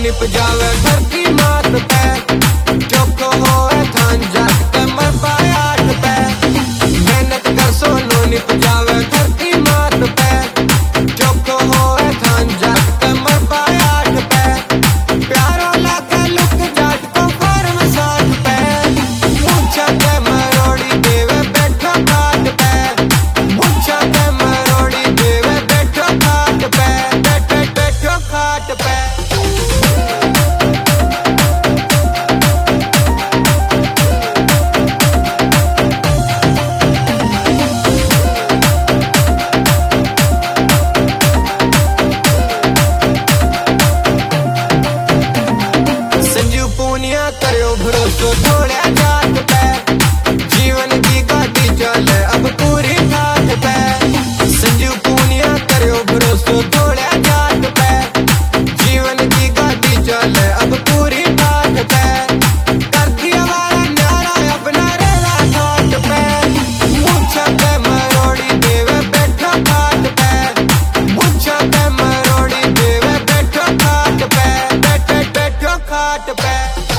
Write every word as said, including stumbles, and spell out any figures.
निप जावे घर की मात पे, चौको होए थान जात के मर पाए आठ पे। मेहनत कर सोनू निप जावे घर की मात पे, चौको होए थान जात के मर पाए आठ पे। प्यारो लाके लुक जाट को फॉर्म साठ पे, मुच्छा के मरोड़ी देवे बैठो खाट पे, मुच्छा के मरोड़ी देवे बैठो खाट पे, बैठो बैठो खाट पे। करो भरोसो थोड़ा जात पे, जीवन की गाड़ी चले अब पूरी ठाठ पे। संजू पूनिया करो भरोसो थोड़ा जात पे, जीवन की गाड़ी चले अब पूरी ठाठ पे। कर दिया वाला न्यारा अपना रेला ठाठ पे, मुच्छा के मरोड़ी देवे बैठो खाट पे, मुच्छा के मरोड़ी देवे बैठो खाट पे, बैठो बैठो खाट पे।